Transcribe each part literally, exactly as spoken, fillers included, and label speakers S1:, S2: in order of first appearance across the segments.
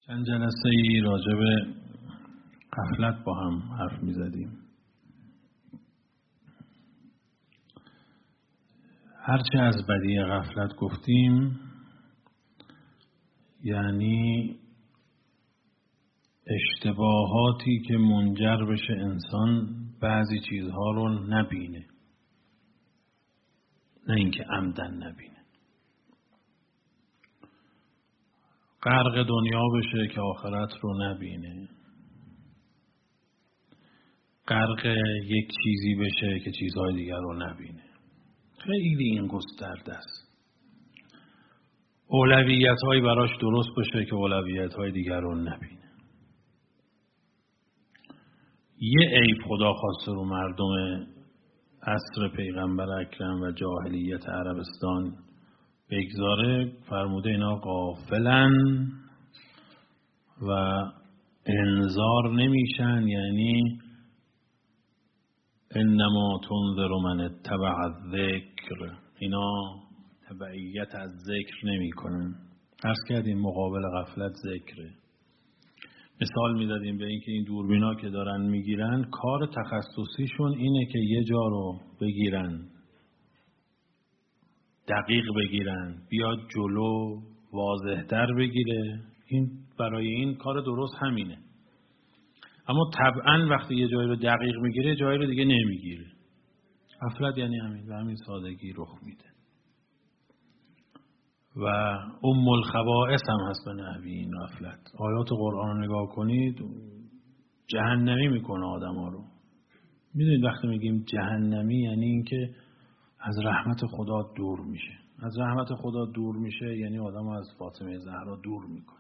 S1: چند جلسه ای راجع به غفلت با هم حرف می زدیم. هرچه از بدی غفلت گفتیم یعنی اشتباهاتی که منجر بشه انسان بعضی چیزها رو نبینه، نه اینکه عمدن نبینه. غرق دنیا بشه که آخرت رو نبینه، غرق یک چیزی بشه که چیزهای دیگر رو نبینه. خیلی این گسترده است. اولویت هایی براش درست بشه که اولویت های دیگر رو نبینه. یه عیب خدا خواسته رو مردم عصر پیغمبر اکرم و جاهلیت عربستان بگذاره، فرموده اینا غافلن و انذار نمیشن، یعنی انما تنذر من اتبع الذکر، اینا تبعیت از ذکر نمی کنن. عرض کردیم مقابل غفلت ذکره. مثال میدادیم به اینکه این دوربینا که دارن میگیرن کار تخصصیشون اینه که یه جا رو بگیرن، دقیق بگیرن، بیاد جلو واضح‌تر بگیره. این برای این کار درست همینه. اما طبعا وقتی یه جایی رو دقیق میگیره جایی رو دیگه نمیگیره. غفلت یعنی همین، به همین سادگی رخ میده. و ام الخبائث هم هست به نحوی این غفلت. آیات قرآن رو نگاه کنید، جهنمی میکنه آدما رو. میدونید وقتی میگیم جهنمی یعنی اینکه از رحمت خدا دور میشه. از رحمت خدا دور میشه یعنی آدم از فاطمه زهرا دور میکنه.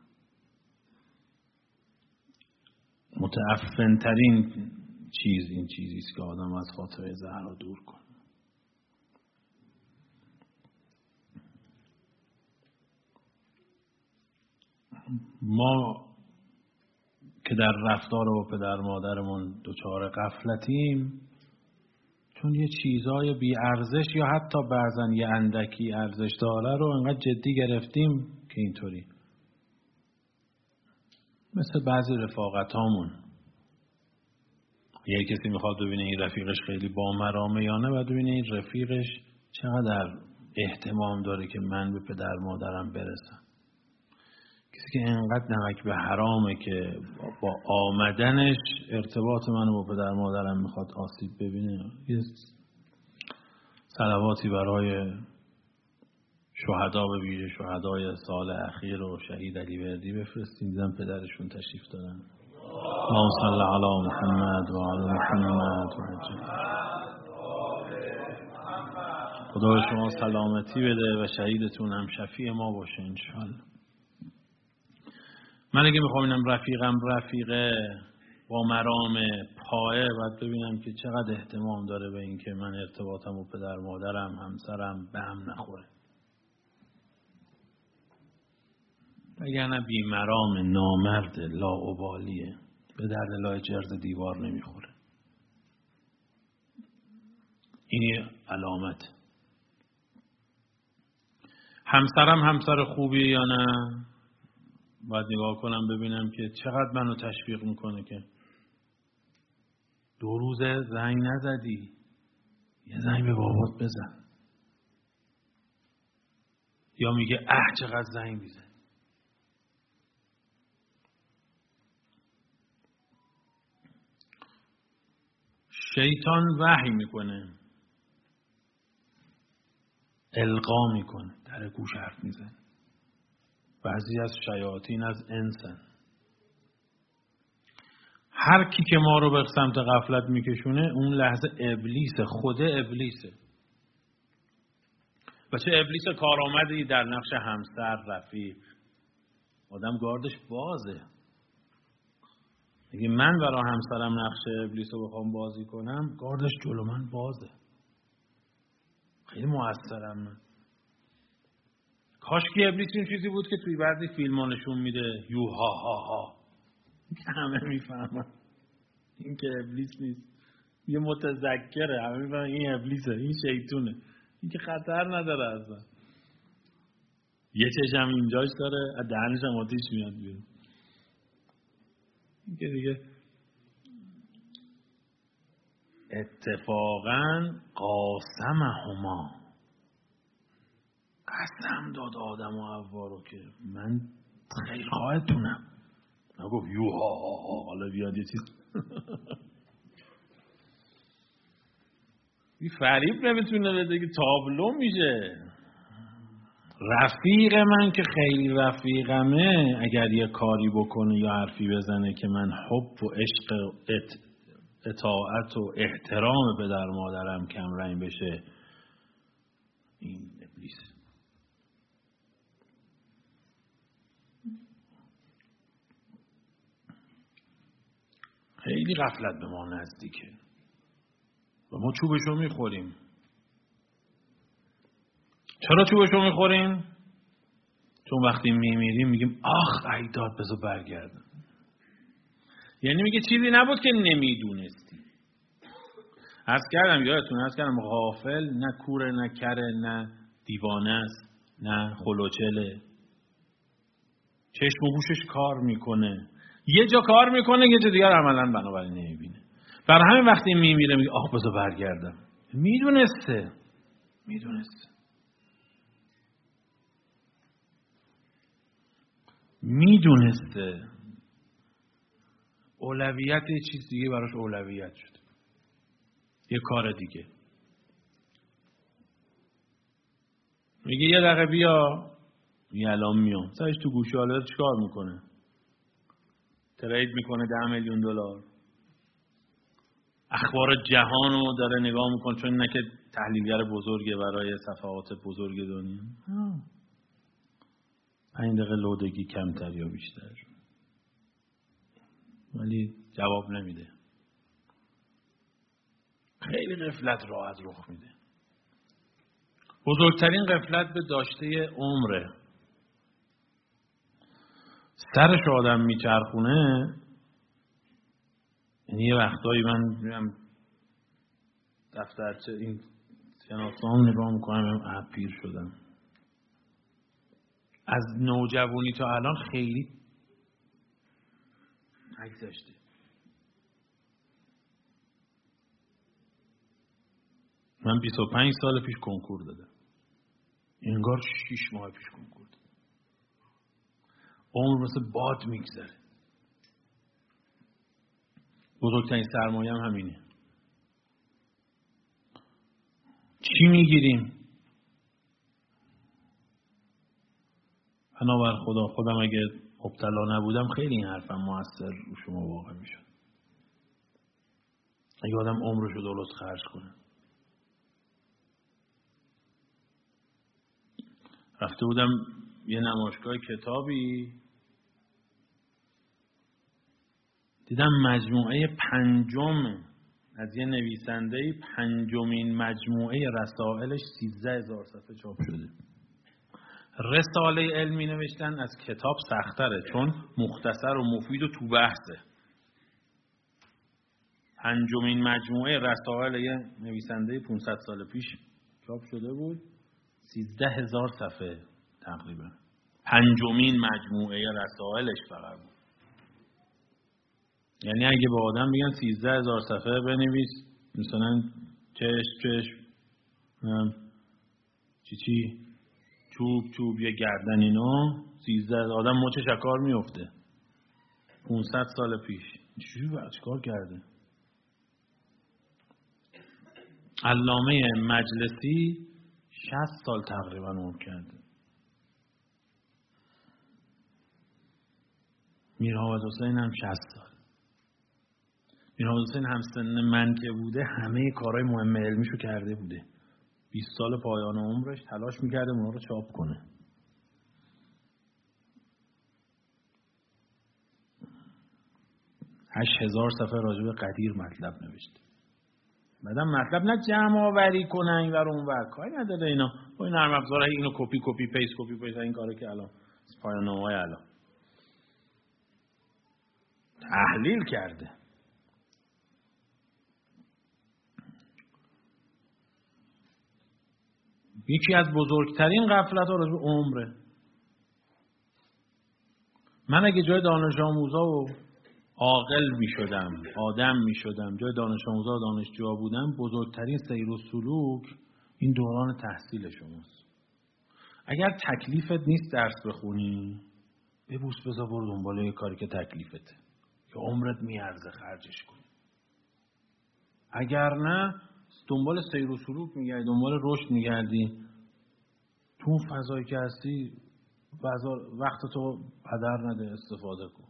S1: متعفن ترین چیز این چیزی است که آدم از فاطمه زهرا دور کنه. ما که در رفتار با پدر مادرمون دچار غفلتیم چون یه چیزای بی ارزش یا حتی بعضن یه اندکی ارزش داره رو انقدر جدی گرفتیم که اینطوری. مثل بعضی رفاقتامون، یه کسی میخواد ببینه این رفیقش خیلی بامرامه یا نه، بعد ببینه این رفیقش چقدر اهتمام داره که من به پدر مادرم برسم. کسی که انقدر نمک به حرامه که با آمدنش ارتباط منو با پدر مادرم میخواد آسیب ببینه. یه صلواتی برای شهدا به ویژه شهدای سال اخیر و شهید علی وردی بفرستیم. دیدم پدرشون تشریف دارن. اللهم صل علی محمد و علی محمد و عجل. خدا به شما سلامتی بده و شهیدتون هم شفیع ما باشه انشالله. من اگه میخوام اینم رفیقم رفیقه با مرام پایه، باید ببینم که چقدر اهتمام داره به این که من ارتباطم و پدر مادرم همسرم به هم نخوره. وگرنه بی مرام نامرد لاابالیه، به درد لای جرز دیوار نمیخوره. این علامت. همسرم همسر خوبیه یا نه؟ باید نگاه کنم ببینم که چقدر منو تشویق میکنه که دو روزه زنگ نزدی، یه زنگ به بابات بزن. یا میگه اه چقدر زنگ میزن. شیطان وحی میکنه، القا میکنه، در گوش حرف میزنه. بعضی از شیاطین از انسان. هر کی که ما رو به سمت غفلت میکشونه اون لحظه ابلیسه، خود ابلیسه. و چه ابلیس کارآمدی در نقش همسر، رفیق. آدم گاردش بازه. اگه من برای همسرم نقش ابلیس رو بخوام بازی کنم، گاردش جلو من بازه. خیلی موثرم من. کاش که ابلیس این چیزی بود که توی بعضی فیلم ها نشون میده، یو ها ها ها، همه میفهمن این که ابلیس نیست، یه متذکره، همه میفهمن این ابلیسه، این شیطونه، این که خطر نداره اصلا. یه چشم اینجاش داره، دهنش هم آتیش میاد بیرون. که دیگه اتفاقا قاسمهما، قسم داد آدم و حوا رو که من خیر خواهتونم. نگفت یوها، حالا بیاد یه چیز این فریب نمیتونه بده که تابلو میشه. رفیق من که خیلی رفیقمه اگر یه کاری بکنه یا حرفی بزنه که من حب و عشق و اطاعت و احترام پدر مادرم کم رنگ بشه، این ابلیس. خیلی غفلت به ما نزدیکه و ما چوبشو میخوریم. چرا چوبشو میخوریم؟ چون وقتی میمیریم میگیم آخ ای داد بذار برگردم. یعنی میگه چیزی نبود که نمیدونستی. عرض کردم یادتون عرض کردم غافل نه کوره نه کره نه دیوانه است نه خلوچله. چشم و گوشش کار میکنه، یه جا کار میکنه یه جا دیگر عملا بنابراین نمیبینه. برای همین وقتی میمیره میگه آخ بذار برگردم. میدونسته میدونسته میدونسته اولویت یه چیز دیگه براش اولویت شد، یه کار دیگه. میگه یه دقیقه بیا، میگه الان میام. سرش تو گوشه حالا چیکار میکنه؟ ترید میکنه ده میلیون دلار، اخبار جهان رو داره نگاه میکنه، چون اینه که تحلیلگر بزرگه برای صفحات بزرگ دنیا. پنج دقیقه لودگی کمتر یا بیشتر، ولی جواب نمیده. خیلی غفلت راحت رخ میده. بزرگترین غفلت به داشته عمره. سرش آدم میچرخونه. یعنی یه وقتایی من میرم دفترچه این شناسنامه نگاه میکنم اه پیر شدم. از نوجوانی تا الان خیلی نگذشته. من بیست و پنج سال پیش کنکور دادم. انگار شش ماه پیش کنکور دادم. عمر مثل باد میگذره. بزرگترین سرمایه هم همینه. چی میگیریم؟ بنابر خدا خودم اگه مبتلا نبودم خیلی این حرفم موثر رو شما واقع میشد. اگه آدم عمرشو درست خرج کنه. رفته بودم یه نمایشگاه کتابی، دیدم مجموعه پنجم از یه نویسنده‌ای، پنجمین مجموعه رسائلش سیزده هزار صفحه چاپ شده. رساله علمی نوشتن از کتاب سخت‌تره چون مختصر و مفید و تو بحثه. پنجمین مجموعه رسائل یه نویسنده پانصد سال پیش چاپ شده بود، سیزده هزار صفحه تقریبا. پنجمین مجموعه رسائلش فقط بود. یعنی اگه به آدم بگن سیزده هزار صفحه بنویس، مثلا چشم چشم چی چی چوب چوب یه گردن اینا، سیزده آدم مچ شکار میفته. پانصد سال پیش چجوری وقت چیکار کرده؟ علامه مجلسی شصت سال تقریبا عمر کرده. میرحافظ حسین هم شصت سال. میرحافظ حسین هم سن من که بوده همه کارهای مهم علمیشو کرده بوده. بیست سال پایان عمرش تلاش میکرده اونا رو چاپ کنه. هشت هزار صفحه راجع به قدیر مطلب نوشته. بعدم مطلب نه جمع آوری کنن این ور اون ور، کاری نداره اینا. با این نرم افزارهای اینو کپی کپی پیست کپی پیست این کارو که الان پایان نامه‌های الان تحلیل کرده. یکی از بزرگترین غفلت‌ها راجع به عمره. من اگه جای دانش آموزا و عاقل می شدم، آدم می شدم، جای دانش آموزا و دانشجوها بودم، بزرگترین سیر و سلوک این دوران تحصیل شماست. اگر تکلیفت نیست درس بخونی، ببوس بذار برو دنبال یه کاری که تکلیفته، که عمرت میارزه خرجش کنی. اگر نه دنبال سیر و سلوک میگردی، دنبال رشد میگردی، تو اون فضایی که هستی وقت تو هدر نده، استفاده کن.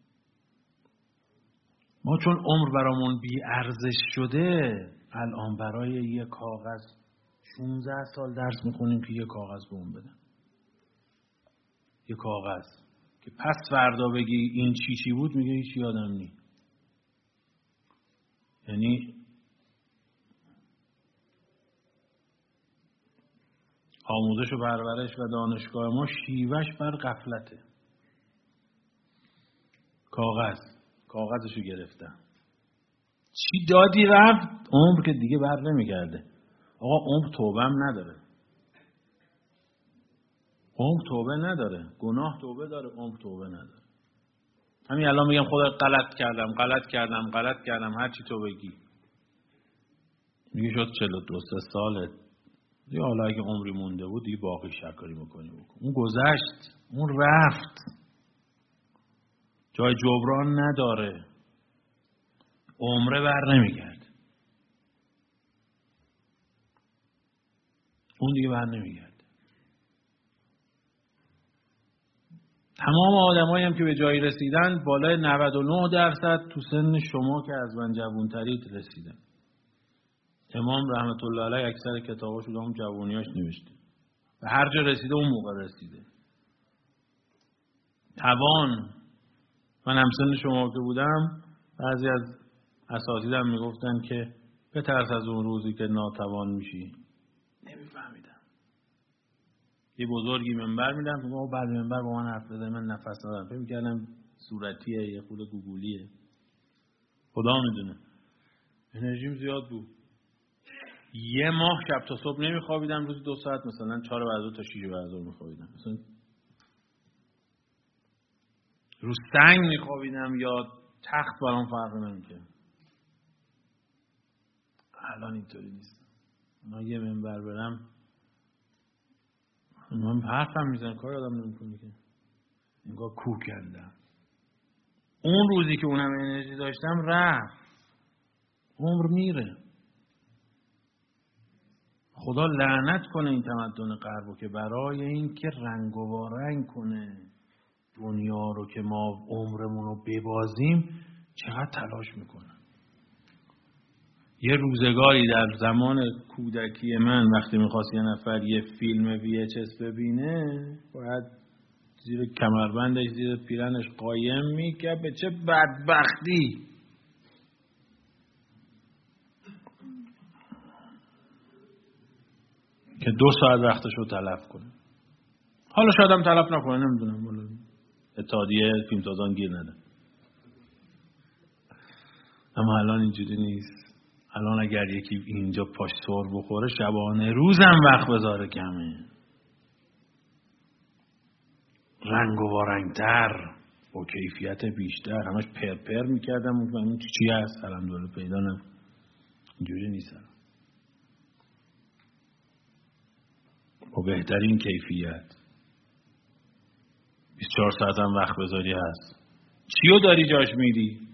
S1: ما چون عمر برامون بی ارزش شده، الان برای یه کاغذ شانزده سال درس میخونیم که یه کاغذ به اون بدن. یه کاغذ که پس فردا بگی این چی چی بود، میگه هیچ یادم نی. یعنی آموزش و پرورش و دانشگاه ما شیوهش بر غفلته. کاغذ کاغذشو گرفتم، چی دادی رفت، عمر که دیگه بر نمیگرده. آقا عمر توبه هم نداره، عمر توبه نداره، گناه توبه داره، عمر توبه نداره. همین الان میگم خدا غلط کردم غلط کردم غلط کردم هر چی تو بگی، میگه شد چهل و دو ساله دیگه، حالا اگه عمری مونده بود دیگه باقی شکاری میکنی بکن. اون گذشت، اون رفت، جای جبران نداره، عمره بر نمیگرد، اون دیگه بر نمیگرد. تمام آدمایی هم که به جایی رسیدن بالای نود و نه درصد تو سن شما که از من جوانترید رسیدن. امام رحمت الله علیه اکثر کتاباشو در اون جوانیاش نوشته، به هر جا رسیده اون موقع رسیده. توان، من همسن شما که بودم بعضی از اساتیدم میگفتن که بترس از اون روزی که ناتوان میشی. نمیفهمیدم. یه بزرگی منبر میدم، میگم بعد منبر با من حرف بزنه، من نفس ندارم، فکر می‌کردم صورتیه، یه خود گوگولیه. خدا میدونه انرژیم زیاد بود. یه ماه شب تا صبح نمیخوابیدم، روز دو ساعت مثلا چهار بعد از تا شش بعد از ظهر میخوابیدم، مثلا رو سنگ میخوابیدم یا تخت برام فرق نمیکنه. الان اینطوری نیست. من یه منبر برم من حرفم میزنم، کار آدم نمیکنه که انگار کوه کندم. اون روزی که اونم انرژی داشتم رفت، عمر میره. خدا لعنت کنه این تمدن غربو که برای این که رنگ و وارنگ کنه دنیا رو که ما عمرمون رو ببازیم چقدر تلاش میکنه. یه روزگاری در زمان کودکی من وقتی میخواست یه نفر یه فیلم وی اچ اس ببینه باید زیر کمربندش زیر پیرنش قایم میکرد. به چه بدبختی که دو ساعت وقتش رو تلف کنه. حالا شاید هم تلف نکنه، نمیدونم، حالا اتحادیه فیلمسازان گیر نده. اما الان اینجوری نیست. الان اگر یکی اینجا پاش سر بخوره شبانه روزم وقت بذاره کمه. رنگ و وارنگتر با کیفیت بیشتر. همش پر پر میکردم این چی هست الحمدلله پیدا نم. اینجوری نیست. با بهترین کیفیت بیست و چهار ساعت هم وقت بذاری هست. چیو داری جاش میدی؟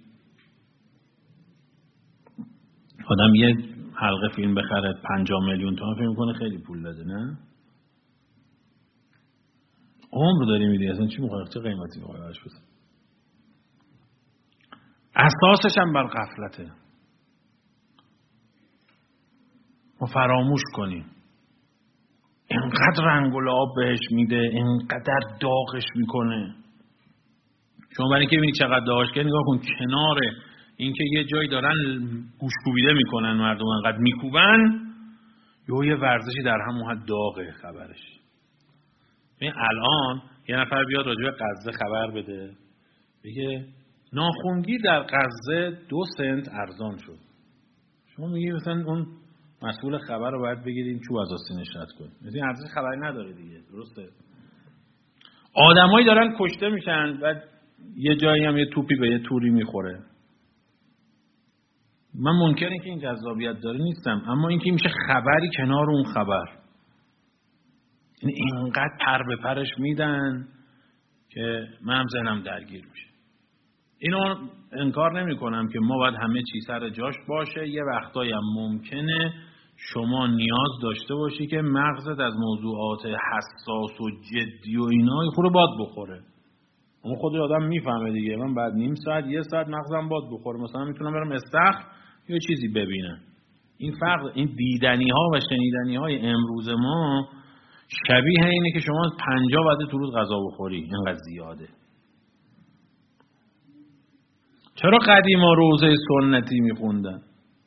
S1: آدم یه حلقه فیلم بخره پنجاه میلیون تومان فکر میکنه خیلی پول داده، نه؟ عمر داری میدی، اصلا چی میخوای؟ چه قیمتی میخوای براش بده؟ اساسش هم بر غفلته. ما فراموش کنیم. اینقدر رنگ و لعاب بهش میده، اینقدر داغش میکنه. شما برای اینکه ببینید چقدر داغش کنه نگاه کن کناره اینکه یه جایی دارن گوش کوبیده میکنن مردم انقدر میکوبن، یا یه ورزشی در همون حد داغه خبرش. ببین الان یه نفر بیاد راجع به غزه خبر بده بگه ناخونگیر در غزه دو سنت ارزان شد. شما میگی مثلا اون مسئول خبر رو باید بگیریم چوب از آستینش رد کنیم. مثلا ارزش خبری نداره دیگه، درسته؟ آدمایی دارن کشته میشن و یه جایی هم یه توپی به یه توری میخوره. من منکر این که این جذابیت داره نیستم، اما این که میشه خبری کنار اون خبر، این اینقدر پر به پرش میدن که من هم ذهنم درگیر میشه. اینو انکار نمی کنم که ما باید همه چی سر جاش باشه. یه وقتایی هم ممکنه شما نیاز داشته باشی که مغزت از موضوعات حساس و جدی و اینا یه خورده باد بخوره. اون خود آدم میفهمه دیگه. من بعد نیم ساعت یه ساعت مغزم باد بخوره، مثلا میتونم برم استخر یه چیزی ببینم. این فرق، این دیدنی ها و شنیدنی های امروز ما شبیه اینه که شما پنجاه وعده تو روز غذا بخوری، اینقدر زیاده. چرا قدیما روزه سنتی میخوندن؟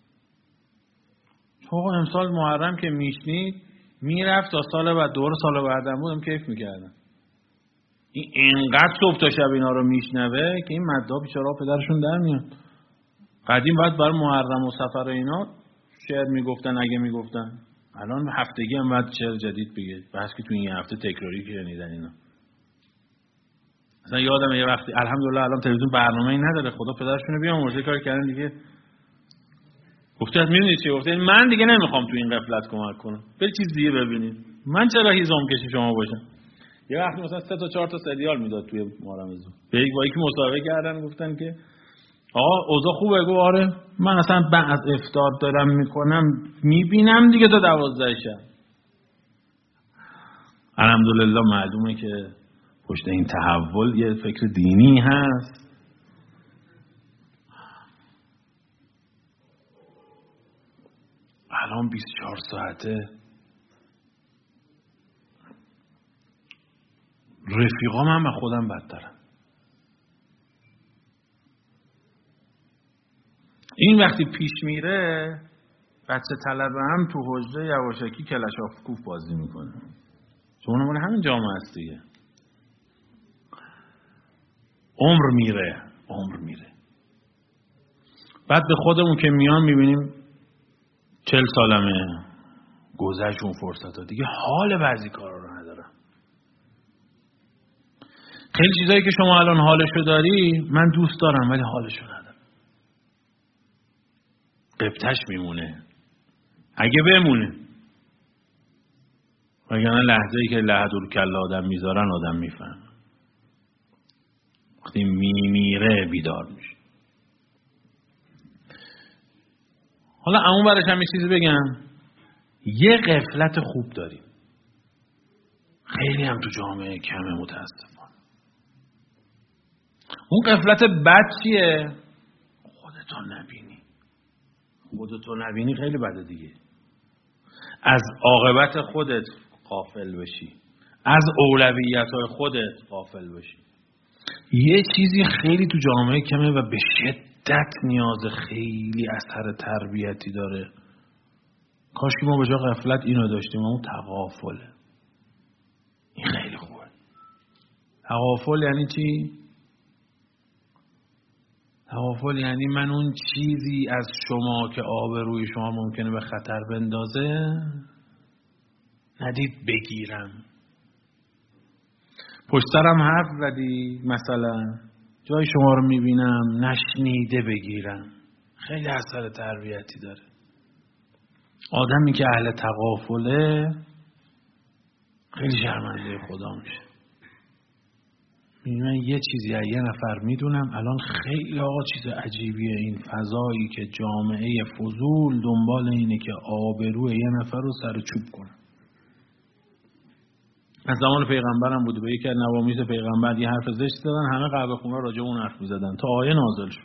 S1: چون امسال محرم که میشنید میرفت تا سال بعد، دور سال بعدم بودم کیف میکردن. این اینقدر صبح تا شب اینا رو میشنوه که این مدعا بیچاره‌ها پدرشون در میاد. قدیم بعد برای محرم و سفر اینا شعر میگفتن اگه میگفتن. الان هفتگی هم بعد شعر جدید بگه، بس که تو این هفته تکراری که شنیدن اینا. مثلا یادم یه وقتی الحمدلله الان تلویزیون برنامه‌ای نداره، خدا پدرشونو بیامرزه کار کردن دیگه. گفتید میدونید چی گفتید؟ من دیگه نمیخوام تو این غفلت کمک کنم. برید چیز دیگه ببینید. من چرا هیزم کشی شما باشم؟ یه وقتی مثلا سه تا چهار تا سریال میداد توی محرم. به یک با یکی مصاحبه کردن، گفتن که آقا اوضاع خوبه؟ گفت آره من اصلا بعد از افطار دارم میکنم میبینم دیگه تا دوازده شب. الحمدلله معلومه که پشت این تحول یه فکر دینی هست. الان بیست و چهار ساعته رفیقام هم به خودم بدترم. این وقتی پیش میره بچه طلبه هم تو حجره یواشکی کلشاف کوف بازی میکنه، چون اون همین جامعه است دیگه. عمر میره عمر میره بعد به خودمون که میان میبینیم چل سالمه گذشت اون فرصت ها دیگه، حال بعضی کارا رو ندارم. خیلی چیزایی که شما الان حالشو داری من دوست دارم ولی حالشو ندارم. قبطش میمونه اگه بمونه، وگرنه لحظه‌ای که لحدور کل آدم میذارن آدم میفهم. وقتی میمیره بیدار میشه. حالا اون برش هم یه چیزی بگم، یه غفلت خوب داریم خیلی هم تو جامعه کمه متاسفانه. اون غفلت بد چیه؟ خودتو نبینی. خودتو نبینی خیلی بده دیگه. از عاقبت خودت غافل بشی، از اولویت‌های خودت غافل بشی. یه چیزی خیلی تو جامعه کمه و به شدت نیاز خیلی اثر تربیتی داره. کاش که ما به جای غفلت اینو داشتیم، اون تغافله. این خیلی خوبه. تغافل یعنی چی؟ تغافل یعنی من اون چیزی از شما که آبروی شما ممکنه به خطر بندازه ندید بگیرم. پشت سرم حرف زدی مثلا جای شما رو میبینم نشنیده بگیرم. خیلی اثر تربیتی داره. آدمی که اهل تغافله خیلی شرمنده خدا میشه. من یه چیزی از یه نفر میدونم الان خیلی آقا چیز عجیبیه این فضایی که جامعه فضول دنبال اینه که آبروی یه نفر رو سر چوب کنه. از زمان پیغمبرم بوده، به یکی از نوامیس پیغمبر یه حرف زشت زدن، همه قهوه خونه راجع اون حرف می‌زدن تا آیه نازل شد.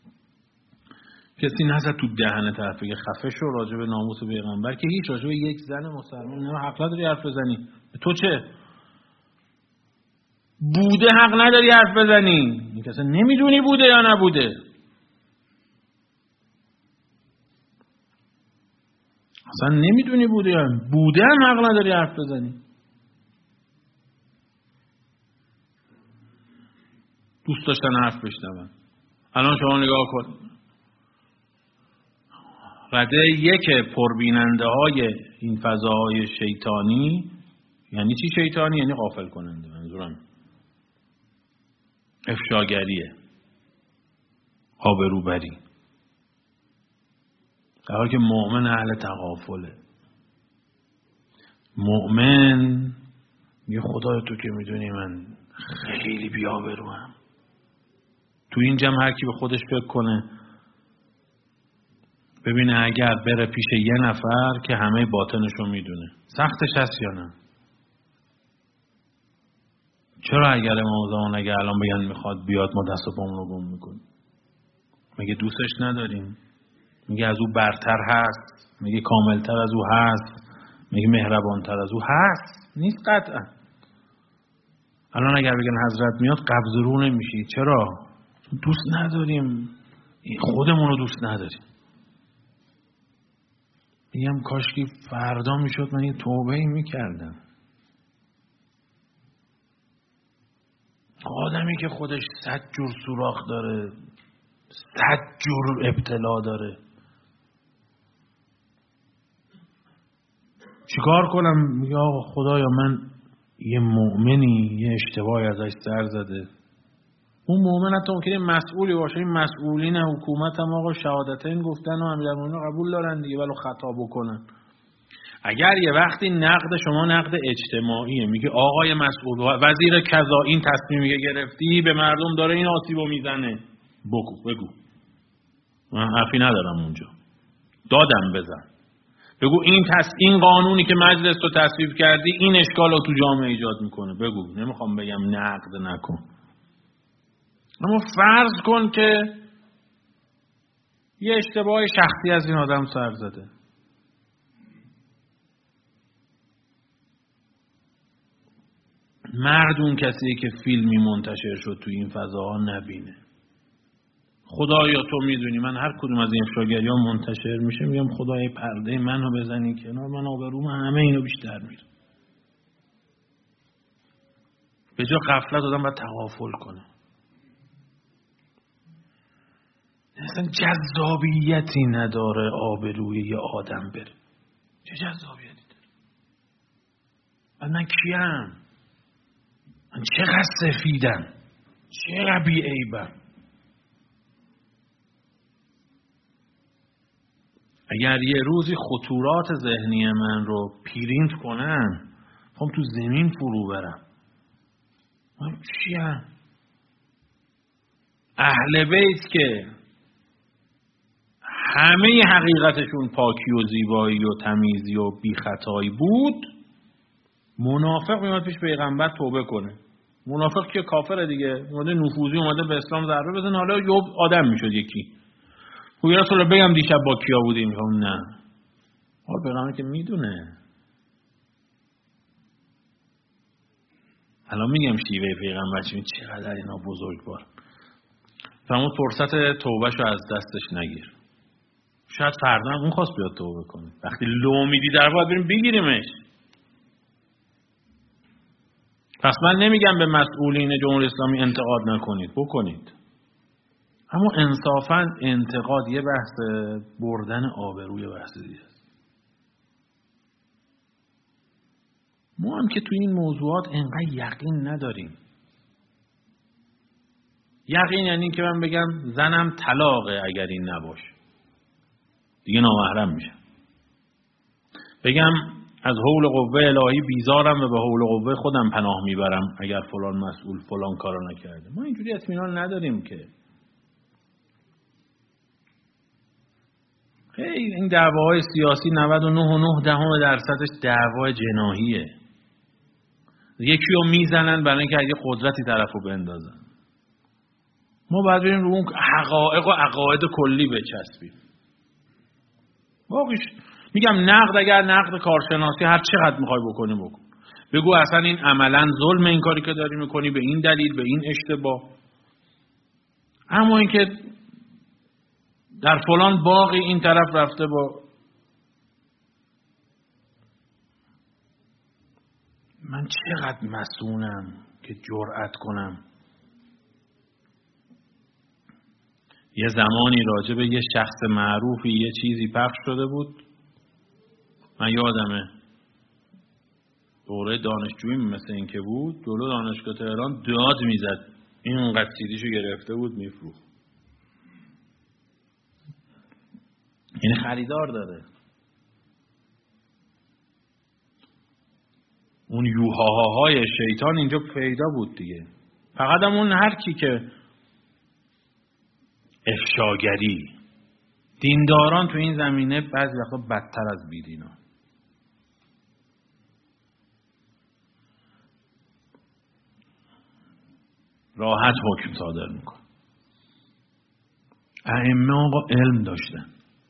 S1: کسی نزد تو دهن طرف بگه خفه شو راجع به ناموس پیغمبر، که هیچ راجع به یک زن مسلمان نه حق نداری حرف بزنی. تو چه؟ بوده حق نداری حرف بزنی. این کسی نمیدونی بوده یا نبوده. اصلا نمیدونی بوده یا بوده هم حق نداری حرف بزنی. دوست داشتن حرف بشنون. الان شما نگاه کن، رده یک پربیننده های این فضاهای شیطانی، یعنی چی شیطانی؟ یعنی غافل کننده. منظورم افشاگریه، آبروبری، در حالی که مؤمن اهل تغافله. مؤمن میگه خدای تو که میدونی من خیلی بی‌آبروام. تو این جمع هر کی به خودش فکر کنه ببینه اگر بره پیش یه نفر که همه باطنشو میدونه سختش هست یا نه. چرا اگر امام زمان اگر الان بگن میخواد بیاد ما دست و پامون رو گم میکنیم؟ میگه دوستش نداریم، میگه از او برتر هست، میگه کاملتر از او هست، میگه مهربانتر از او هست. نیست قطعا. الان اگر بگن حضرت میاد قبض رو نمیشی. چرا؟ دوست نداریم، خودمون رو دوست نداریم. میگم کاش که فردا میشد من یه توبه‌ای میکردم. آدمی که خودش صد جور سوراخ داره، صد جور ابتلا داره، چیکار کنم؟ میگه آقا خدایا من یه مؤمنی یه اشتباهی ازش سر زده. اون مؤمن حتی ممکنه مسئولی باشه، این مسئولین حکومت هم آقا شهادتین گفتن و امیرالمومنین قبول دارن دیگه، ولو خطا بکنن. اگر یه وقتی نقد شما نقد اجتماعیه، میگه آقای مسئول وزیر کذا این تصمیمی گرفتی به مردم داره این آسیبو میزنه، بگو بگو، من حرفی ندارم اونجا، دادم بزن. بگو این تص... این قانونی که مجلس تو تصویب کردی این اشکال رو تو جامعه ایجاد میکنه، بگو. نمیخوام بگم نقد نکن، اما فرض کن که یه اشتباه شخصی از این آدم سر زده. مردون کسی که فیلمی منتشر شد تو این فضاها نبینه. خدایا تو میدونی من هر کدوم از این افشاگری‌ها منتشر میشه میگم خدای پرده منو بزنی کنار، من آبروم همه اینو بیشتر میره. به جا غفلت آدم باید تغافل کنه. اصلا جذابیتی نداره آبروی یه آدم بره. چه جذابیتی داره؟ من, من کیم؟ من چقدر سفیدم؟ چقدر بی‌عیبم؟ اگر یه روزی خطورات ذهنی من رو پرینت کنن خب تو زمین فرو برم. من چیم؟ اهل بیت که همه حقیقتشون پاکی و زیبایی و تمیزی و بی خطایی بود، منافق میاد پیش پیغمبر توبه کنه. منافق که کافره دیگه، اومده نفوذی اومده به اسلام ضربه بزنه، حالا یه آدم میشد یکی. خوبی رسول الله بگم دیشب با کیا بودیم؟ میگم نه. حالا پیغمبر که میدونه. الان میگم شیوه پیغمبر چی، چقدر اینا بزرگوار. فرمود فرصت توبهشو از دستش نگیر. شاید فردا هم اون خواست بیاد توبه کنه. وقتی لو میدی در واقع بریم بگیریمش. پس من نمیگم به مسئولین جمهوری اسلامی انتقاد نکنید، بکنید. اما انصافاً انتقاد یه بحث، بردن آبروی بحث دیگه است. ما هم که تو این موضوعات انقدر یقین نداریم. یقین یعنی که من بگم زنم طلاقه اگر این نباشه دیگه نامحرم میشه. بگم از حول قوه الهی بیزارم و به حول قوه خودم پناه میبرم اگر فلان مسئول فلان کارو نکرده. ما اینجوری اطمینان نداریم که. خیلی این دعواهای سیاسی نود و نه و نه دهم درصدش دعوای جناحیه. یکی رو میزنن برای اینکه اگه قدرتی طرفو بندازن. ما باید بریم رو اون حقایق و عقاید کلی بچسبیم. واقعیش میگم نقد، اگر نقد کارشناسی هر چقدر میخوای بکنی بکن. بگو اصلا این عملا ظلم این کاری که داری میکنی، به این دلیل، به این اشتباه. اما اینکه در فلان باقی این طرف رفته با من چقدر مسئولم که جرأت کنم یه زمانی راجع به یه شخص معروفی یه چیزی پخش شده بود، من یادمه دوره دانشجویی مثل این که بود، جلو دانشگاه تهران داد میزد اینقدر سیدیشو گرفته بود میفروخت. یعنی خریدار داره. اون یوهاهای شیطان اینجا پیدا بود دیگه. فقط هم اون هر کی که افشاگری، دینداران تو این زمینه بعضی وقتا بدتر از بیدینان. راحت حکم صادر میکن. ائمه آقا علم داشتن.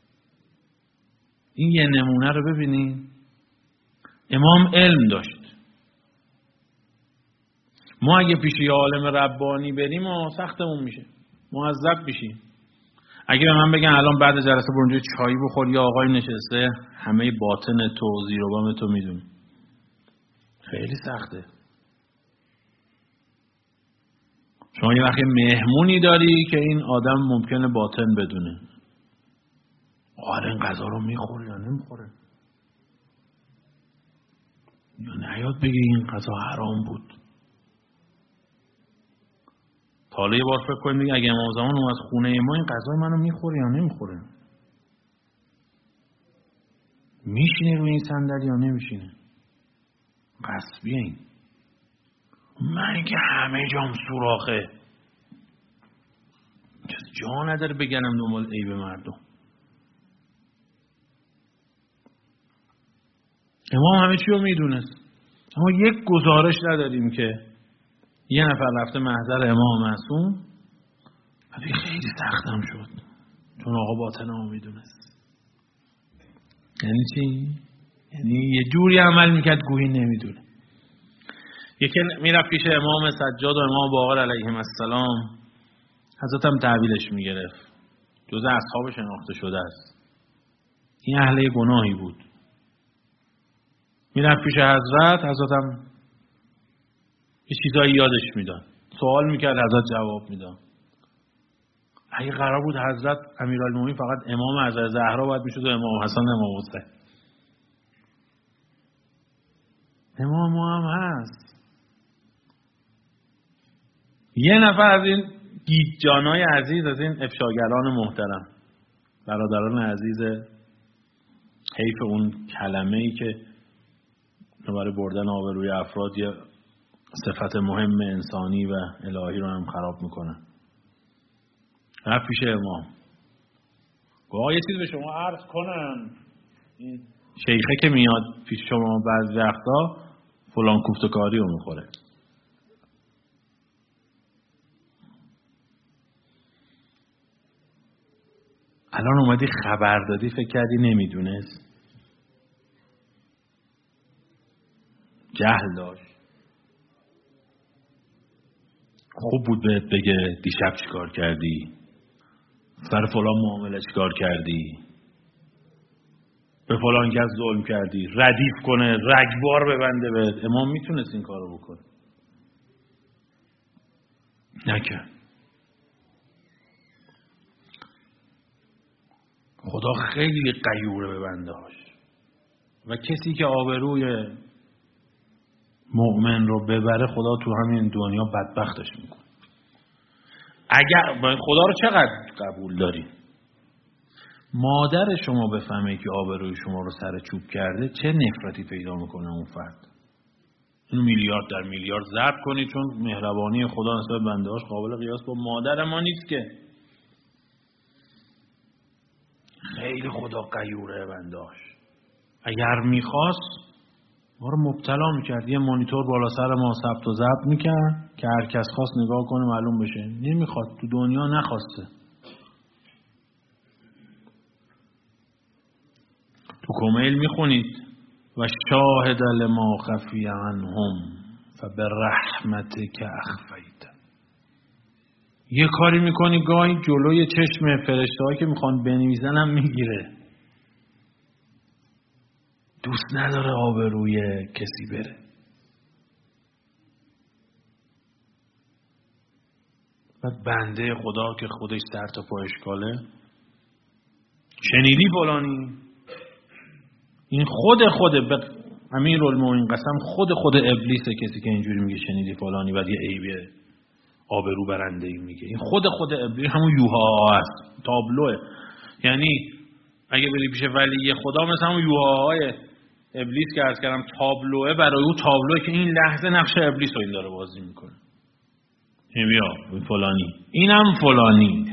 S1: این یه نمونه رو ببینین. امام علم داشت. ما اگه پیش یه عالم ربانی بریم ما سختمون میشه، معذب میشیم. اگه به من بگن الان بعد جلسه برو اونجا چای بخور، یا آقای نشسته همه باطن تو زیر و بم تو میدونی، خیلی سخته. شما یه وقتی مهمونی داری که این آدم ممکنه باطن بدونه آره این غذا رو میخوره یا نمیخوره، یا نیاد بگه این غذا حرام بود. حالا یه بار فکر کنید اگه امام زمان اومد خونه ما این غذای منو میخوره یا نمیخوره، میشینه روی این صندلی یا نمیشینه. غصبیه این. من که همه جام سوراخه، کسی جا نداره بگنم دنبال عیب مردم. امام همه چی رو میدونست، اما یک گزارش نداریم که یه نفر رفته محضر امام معصوم ولی خیلی سختم شد چون آقا باطن هم میدونست. یعنی چی؟ یعنی یه جوری عمل میکرد گویی نمیدونه. یکی میرفت پیش امام سجاد و امام باقر علیهم السلام، حضرت هم تحویلش میگرفت، جز اصحاب شناخته شده است، این اهل گناهی بود. میرفت پیش حضرت، حضرت هم یه چیزایی یادش میداد، سوال میکرد حضرت جواب میداد. اگه قرار بود حضرت امیرالمومنین فقط امام حضرت زهرا باید میشد و امام حسن و امام حسین. امام ما هم هست. یه نفر از این گیجانای عزیز، از این افشاگران محترم، برادران عزیز، حیف اون کلمه‌ای که برای بردن آبروی افراد یه صفت مهم انسانی و الهی رو هم خراب میکنن. رفت پیش امام، گواه یه چیز به شما عرض کنم، این شیخه که میاد پیش شما بعض وقتا فلان کوفتکاری رو میخوره. الان اومدی خبر دادی فکر کردی نمیدونست؟ جهل داشت. خوب بود بهت بگه دیشب چیکار کردی، سر فلان معامله چیکار کردی، به فلان کس ظلم کردی، ردیف کنه، رگبار ببنده بهت. امام میتونست این کارو بکنه، نکرد. خدا خیلی غیوره به بنده هاش و کسی که آبروی مؤمن رو ببره خدا تو همین دنیا بدبختش میکنه. اگر خدا رو چقدر قبول داری؟ مادر شما بفهمه که آبروی شما رو سر چوب کرده چه نفرتی پیدا میکنه اون فرد. اینو میلیارد در میلیارد ضرب کنی، چون مهربانی خدا نسبت بنده هاش قابل قیاس با مادر ما نیست که. خیلی خدا غیوره بنداش. اگر میخواست ما رو مبتلا میکرد، یه مانیتور بالا سر ما ثبت و ضبط میکرد که هر کس خواست نگاه کنه معلوم بشه. نمیخواد، تو دنیا نخواسته. تو کمیل میخونید و شاهد لما خفی عنهم فبرحمتک اخفیت. یه کاری میکنی گاهی جلوی چشم فرشته‌هایی که میخوان بنویسن هم میگیره. دوست نداره آبروی کسی بره. بعد بنده خدا که خودش سر تا پا اشکاله، شنیدی فلانی؟ این خود خود به امیرالمومنین قسم، خود خود ابلیسه کسی که اینجوری میگه شنیدی فلانی بعد یه عیبه. آبرو برنده‌ای میگه. این خود خود ابلیس همون یوها است، تابلوه. یعنی اگه بری پیش ولی خدا مثل همون یوهاهای ابلیس که عرض کردم تابلوه، برای او تابلوه که این لحظه نقش ابلیس رو این داره بازی میکنه. این بیا این فلانی، اینم فلانی.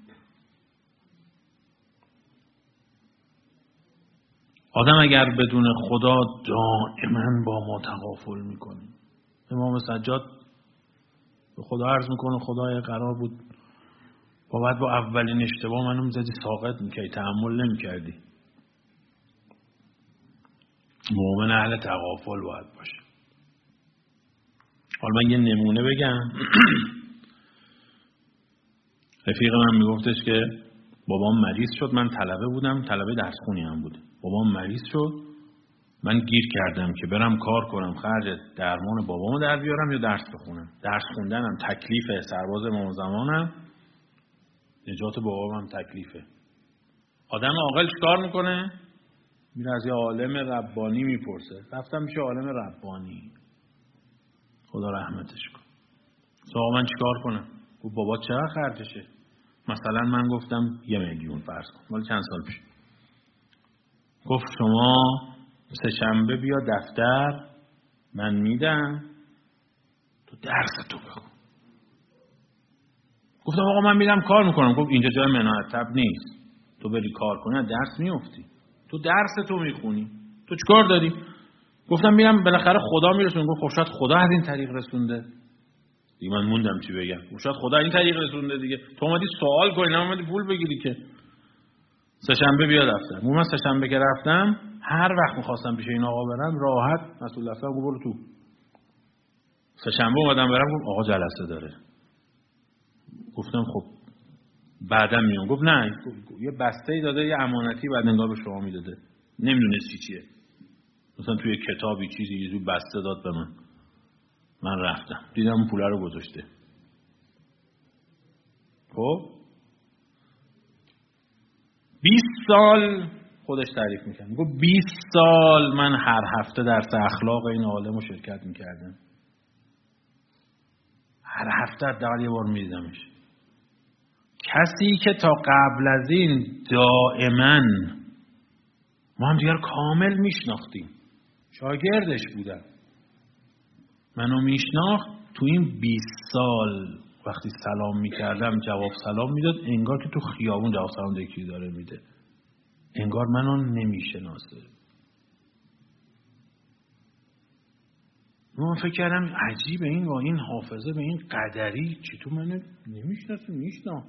S1: آدم اگر بدون خدا دائما با ما تغافل میکنه. امام سجاد به خدا عرض میکنه خدای قرار بود باید با اولین اشتباه منو میزدی ساقط میکردی، تحمل نمیکردی. مومن اهل تغافل باید باشه. حالا من یه نمونه بگم. رفیق من میگفتش که بابام مریض شد، من طلبه بودم، طلبه درس خونی هم بود. بابام مریض شد، من گیر کردم که برم کار کنم خرج درمان بابامو در بیارم یا درس بخونم. درس خوندنم تکلیفه، سرباز امام زمانم، نجات بابامم تکلیفه. آدم عاقل چیکار میکنه؟ میره از یه عالم ربانی میپرسه. رفتم میشه عالم ربانی، خدا رحمتش کن. آقا من چیکار کنم؟ گفت بابا چقدر خرجشه؟ مثلا من گفتم یه میلیون فرض کن، مال چند سال پیش. گفت شما سه شنبه بیا دفتر، من میدم، تو درس تو بخون. گفتم آقا من میرم کار میکنم. گفت اینجا جای مناطب نیست، تو بری کار کنی درس میافتی، تو درس تو میخونی، تو چیکار داری؟ گفتم میرم بالاخره خدا میرسونه. گفت خب شاید خدا از این طریق رسونده. دیگه من موندم چی بگم. شاید خدا این طریق رسونده دیگه. تو اومدی سوال کنی، نه اومدی پول بگیری که. سه شنبه بیا دفتر. من سه شنبه که رفتم، هر وقت می‌خواستم پیش این آقا برم، راحت مسئول دفتر گفت برو تو. سه شنبه اومدم برم، گفت آقا جلسه داره. گفتم خب بعدم میام. گفت نه، یه بسته‌ای داده، یه امانتی بعد انگار به شما میداده. نمیدونستی چیه. مثلا توی کتابی چیزی یه جور بسته داد به من. من رفتم. دیدم اون پوله رو گذاشته. خب بیست سال خودش تعریف میکنه. گفت بیست سال من هر هفته درس اخلاق این عالم رو شرکت میکردم. هر هفته حداقل یه بار میدیدمش. کسی که تا قبل از این دائما ما هم دیگر کامل میشناختیم، شاگردش بودم، منو میشناخت، تو این بیست سال وقتی سلام میکردم جواب سلام میداد، انگار که تو خیابون جواب سلام یکی داره میده، انگار منو نمیشناسه. من فکر کردم عجیبه این با این حافظه به این قدری چی تو منو نمیشناسه. میشناسه.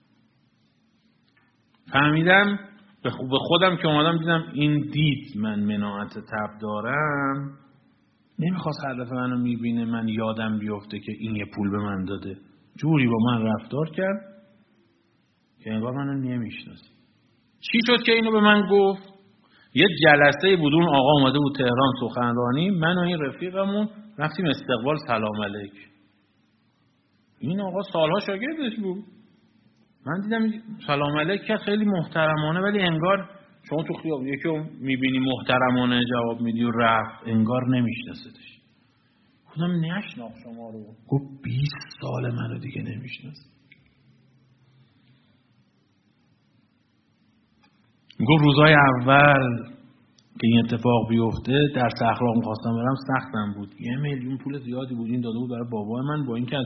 S1: فهمیدم به خودم که اومدم دیدم این دید من مناعت تب دارم، نمیخواست هر دفعه منو میبینه من یادم بیفته که این یه پول به من داده. جوری با من رفتار کرد که انگار منو نمیشناسه. چی شد که اینو به من گفت؟ یه جلسه بود، اون آقا اومده بود تهران سخنرانی، من و این رفیقمون رفتیم استقبال سلام علیک. این آقا سالها شاگردش بود. من دیدم سلام علیک که خیلی محترمانه، ولی انگار شما تو خیابون یکی رو میبینی محترمانه جواب میدی و رفت، انگار نمیشناستش. گفتم نشناخت شما رو. گفت بیست سال منو دیگه نمیشناسه. گفت روزای اول که این اتفاق بیفته درس اخلاق میخواستم برم، سختم بود. یه میلیون پول زیادی بود این داده بود برای بابای من، با اینکه از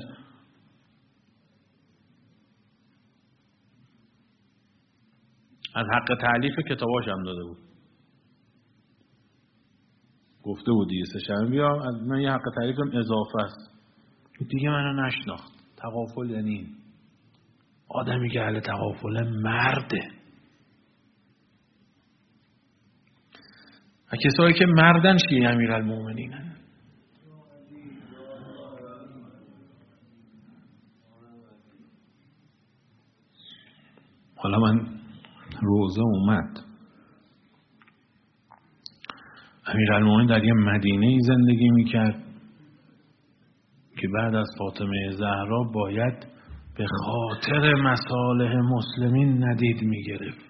S1: از حق تألیف کتاباش هم داده بود. گفته بود دیگه سه شنبه بیا، از من یه حق تألیفم اضافه است. دیگه منو نشناخت. تغافل یعنی آدمی که اهل تغافل مرده. کسایی که مردن شیعه امیرالمومنینن. حالا من روزه اومد، امیرالمومنین در یه مدینه‌ای زندگی میکرد که بعد از فاطمه زهرا باید به خاطر مصالح مسلمین ندید میگرفت.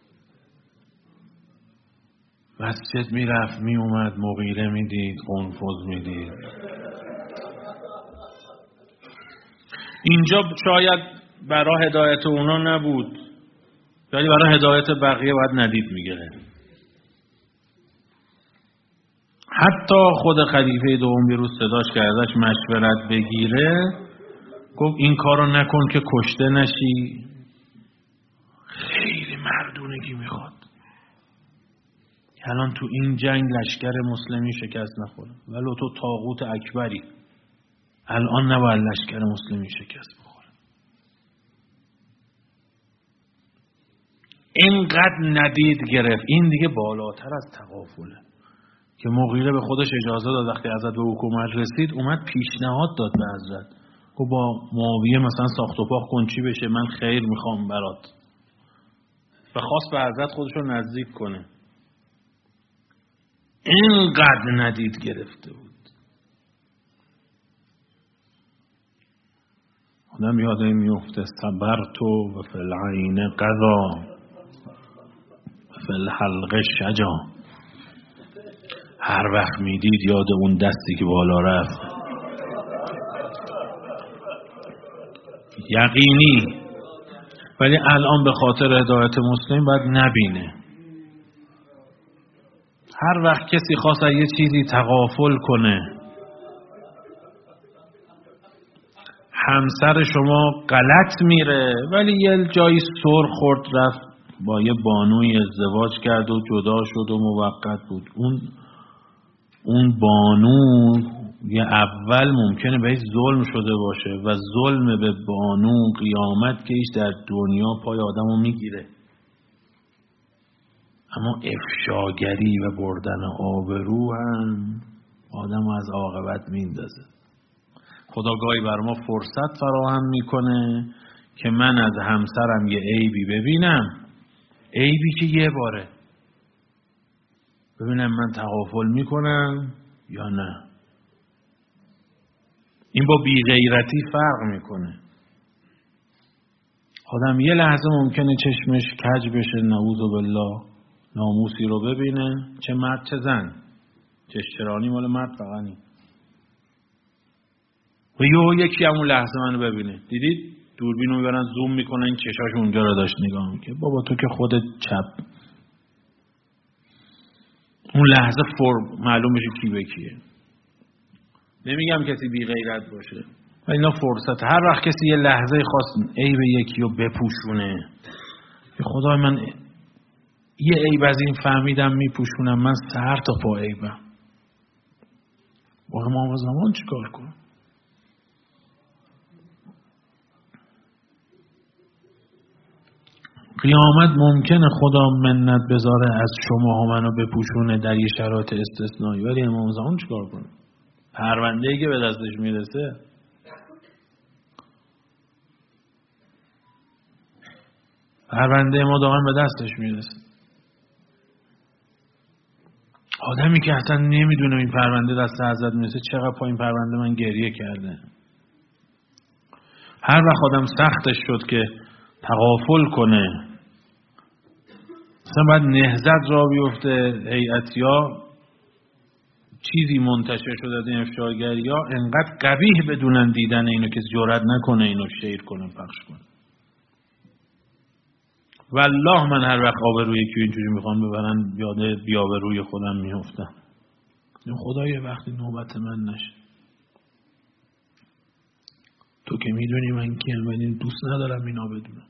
S1: مسجد میرفت می اومد، مغیره میدید، قنفذ میدید. اینجا شاید برای هدایت اونا نبود، ولی برای هدایت بقیه باید ندید میگیره. حتی خود خلیفه دوم بیروز صداش که ازش مشورت بگیره، گفت این کارو نکن که کشته نشی. خیلی مردونگی میخواد. الان تو این جنگ لشکر مسلمی شکست نخوره، ولو تو طاغوت اکبری، الان نباید لشکر مسلمی شکست بخوره. اینقدر ندید گرفت. این دیگه بالاتر از تغافله که مغیره به خودش اجازه داد وقتی حضرت به حکومت رسید اومد پیشنهاد داد به حضرت، گفت با معاویه مثلا ساخت و پاخت کن چی بشه، من خیر میخوام برات، و خواست به حضرت خودش رو نزدیک کنه. اینقدر ندید گرفته بود. آدم یاد این میفته صبرتو و فی العین قضا و فی الحلق شجا. هر وقت میدید یاد اون دستی که بالا رفت، یقینی. ولی الان به خاطر هدایت مسلم باید نبینه. هر وقت کسی خواست یه چیزی تغافل کنه، همسر شما غلط میره ولی یه جایی سر خورد رفت با یه بانوی ازدواج کرد و جدا شد و موقت بود، اون اون بانو یه اول ممکنه بهش ظلم شده باشه و ظلم به بانو قیامت که ایش در دنیا پای آدمو میگیره، اما افشاگری و بردن آبرو هم آدمو از عاقبت میندازه. خدا گاهی بر ما فرصت فراهم میکنه که من از همسرم یه عیبی ببینم، عیبی که یه باره، ببینم من تغافل میکنم یا نه. این با بی‌غیرتی فرق میکنه. آدم یه لحظه ممکنه چشمش کج بشه، نعوذ بالله، ناموسی رو ببینه، چه مرد چه زن، چشترانی مال مرد فقط نی، و یه یکی همون لحظه منو ببینه. دیدید دوربین رو میبرن زوم میکنن، این چشاش اونجا رو داشت نگاه میکنه. بابا تو که خودت چپ. اون لحظه فرم معلوم بشه کی به کیه. نمیگم کسی بی غیرت باشه، ولی اینا فرصت. هر وقت کسی یه لحظه خواست عیب یکی رو بپوشونه، که خدای من یه عیب از این فهمیدم میپوشونم، من سر تا پا عیبم، با امام زمان چی کار کنم؟ قیامت ممکنه خدا منت بذاره از شما ها منو بپوشونه در یه شرایط استثنایی، ولی امام زمان چی کار کنه؟ پرونده‌ای که به دستش میرسه، پرونده ما دائما به دستش میرسه. آدمی که اصلا نمیدونه این پرونده دست حضرت میرسه، چقدر پا این پرونده من گریه کرده. هر وقت آدم سختش شد که تغافل کنه، مثلا باید نهضت را بیفته، هیئتیا چیزی منتشر شده از این افشاگریا، انقدر قبیح بدونن دیدن اینو که جرئت نکنه اینو شیر کنه پخش کنه. والله من هر وقت آبروی یکی اینجوری میخوام ببرن یاد بی‌آبروی خودم میافتم. خدای وقتی نوبت من نشه. تو که میدونی من کیم، ولی دوست ندارم اینا بدونم.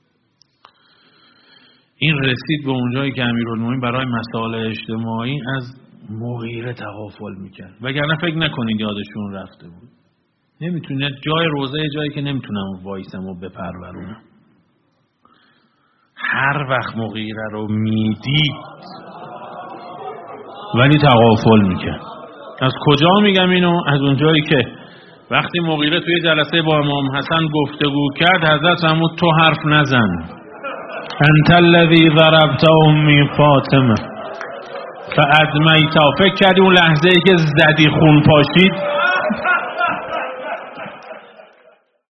S1: این رسید به اونجایی که امیرالمومنین برای مسائل اجتماعی از مغیره تغافل میکرد، وگرنه فکر نکنید یادشون رفته بود. نمیتونه جای روزه جایی که نمیتونم وایسم و بپرورونم. هر وقت مغیره رو میدید ولی تغافل میکرد. از کجا میگم اینو؟ از اونجایی که وقتی مغیره توی جلسه با امام حسن گفتگو کرد، حضرت فرمود تو حرف نزن، انت الذی ضربت امی فاطمه فادمیتا. فکر کردی اون لحظه ای که زدی خون پاشید